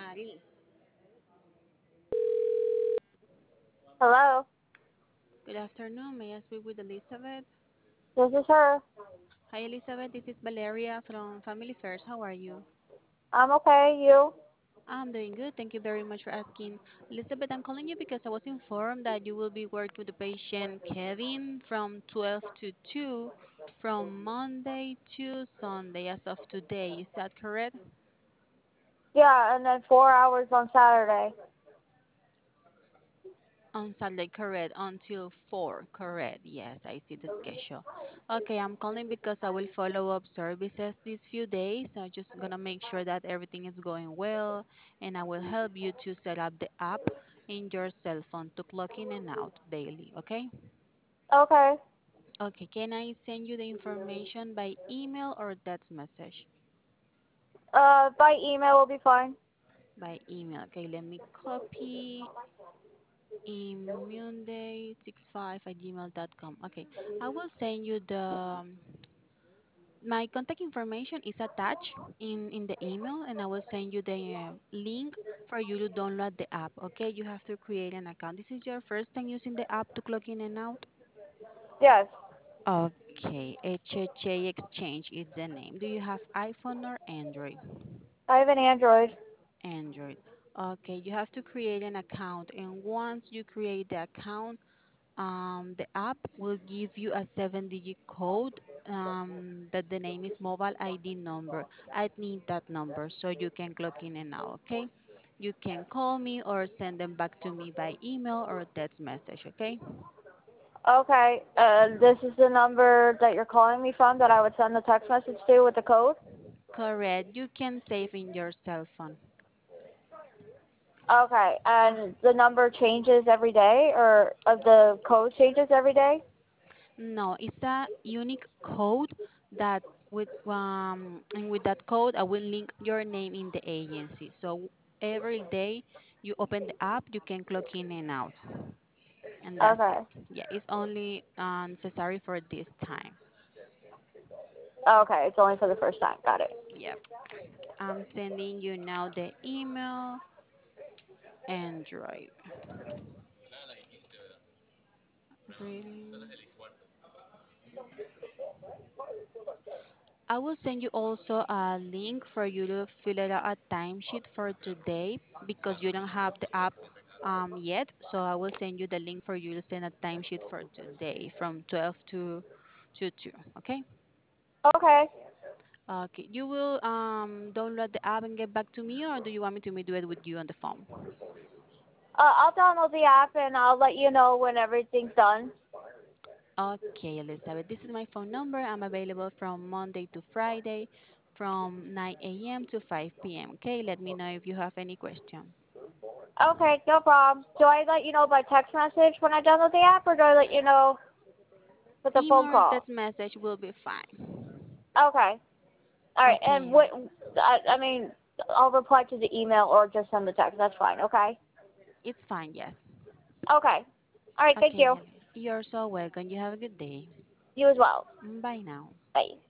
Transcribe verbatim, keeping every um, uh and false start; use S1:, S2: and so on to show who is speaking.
S1: Maril.
S2: Hello,
S1: Good afternoon. May I speak with Elizabeth?
S2: this is her.
S1: Hi, Elizabeth. This is Valeria from Family First. How are you?
S2: I'm okay. You?
S1: I'm doing good. Thank you very much for asking. Elizabeth, I'm calling you because I was informed that you will be working with the patient Kevin from twelve to two from Monday to Sunday as of today. Is that correct?
S2: Yeah, and then four hours on Saturday.
S1: On Saturday, correct, until four, correct. Yes, I see the schedule. Okay, I'm calling because I will follow up services these few days. I'm just gonna make sure that everything is going well, and I will help you to set up the app in your cell phone to clock in and out daily, okay?
S2: Okay.
S1: Okay, can I send you the information by email or text message?
S2: Uh, by email will be fine.
S1: By email. Okay, let me copy immunday sixty-five at gmail dot com. Okay, I will send you the um, my contact information is attached in in the email, and I will send you the uh, link for you to download the app. Okay, you have to create an account. This is your first time using the app to clock in and out.
S2: Yes,
S1: Okay, H H A Exchange is the name. Do you have iPhone or Android?
S2: I have an Android.
S1: Android. Okay, you have to create an account, and once you create the account, um, the app will give you a seven-digit code um, that the name is mobile I D number. I need that number so you can clock in and out, okay? You can call me or send them back to me by email or text message, okay?
S2: Okay. Uh, this is the number that you're calling me from that I would send the text message to with the code.
S1: Correct. You can save in your cell phone.
S2: Okay. And the number changes every day, or uh, the code changes every day.
S1: No, it's a unique code that with um and with that code I will link your name in the agency. So every day you open the app, you can clock in and out. And that's
S2: Okay.
S1: it. Yeah, it's only uh, necessary for this time.
S2: Okay. It's only for the first time. Got it.
S1: Yep. I'm sending you now the email Android. Reading. I will send you also a link for you to fill out a timesheet for today because you don't have the app um, yet. So I will send you the link for you to send a timesheet for today from twelve to, to two. Okay?
S2: Okay.
S1: Okay. You will um, download the app and get back to me, or do you want me to me do it with you on the phone?
S2: Uh, I'll download the app and I'll let you know when everything's done.
S1: Okay, Elizabeth. This is my phone number. I'm available from Monday to Friday from nine a m to five p m. Okay, let me know if you have any question.
S2: Okay, no problem. Do I let you know by text message when I download the app, or do I let you know with a phone
S1: Email or
S2: call?
S1: text message will be fine.
S2: Okay. All right. And
S1: Okay,
S2: what? I, I mean, I'll reply to the email or just send the text. That's fine. Okay.
S1: it's fine, yes.
S2: Okay. All right. Thank
S1: Okay,
S2: you.
S1: Ellie. You're so welcome. You have a good day.
S2: You as well.
S1: Bye now.
S2: Bye.